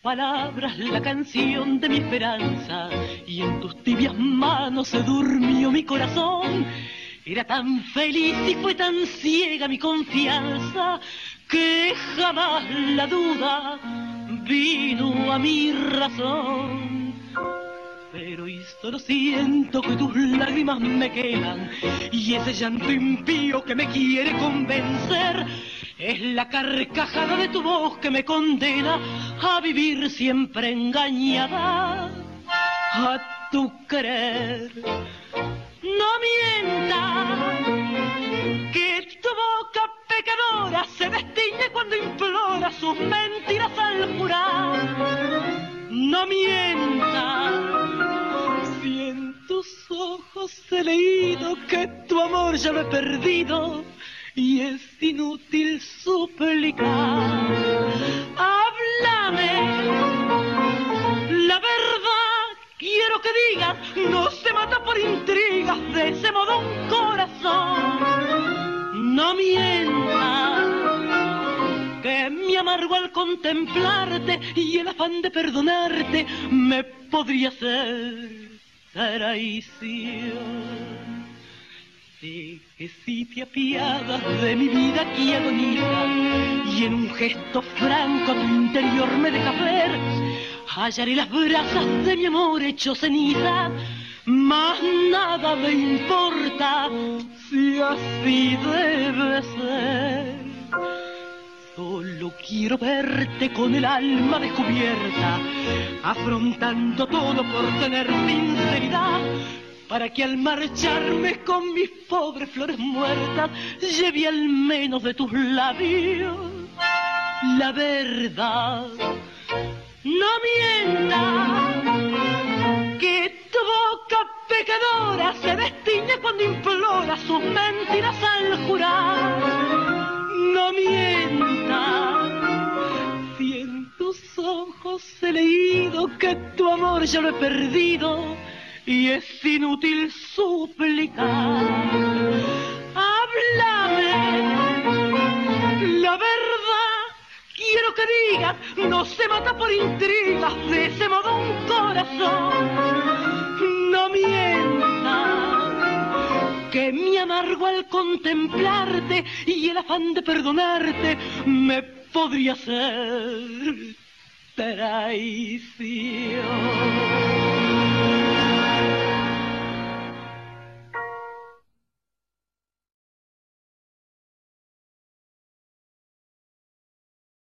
palabras la canción de mi esperanza, y en tus tibias manos se durmió mi corazón. Era tan feliz y fue tan ciega mi confianza, que jamás la duda vino a mi razón. Pero y solo siento que tus lágrimas me quedan, y ese llanto impío que me quiere convencer es la carcajada de tu voz que me condena a vivir siempre engañada a tu querer. No mientas, que tu boca pecadora se destiñe cuando implora sus mentiras al jurar. No mientas, si en tus ojos he leído que tu amor ya lo he perdido y es inútil suplicar. Háblame la verdad, quiero que digas, no se mata por intrigas, de ese modo un corazón. No mientas, que me amargo al contemplarte y el afán de perdonarte me podría hacer traición. Sé que si te apiadas de mi vida que agoniza y en un gesto franco tu interior me deja ver, hallaré las brasas de mi amor hecho ceniza, más nada me importa si así debe ser. Solo quiero verte con el alma descubierta, afrontando todo por tener sinceridad, para que al marcharme con mis pobres flores muertas lleve al menos de tus labios la verdad. No mientas, que tu boca pecadora se destiñe cuando implora sus mentiras al jurar. No mientas, si en tus ojos he leído que tu amor ya lo he perdido y es inútil suplicar. Háblame la verdad, quiero que digas, no se mata por intrigas, de ese modo un corazón. No mientas, que mi amargo al contemplarte y el afán de perdonarte me podría hacer traición.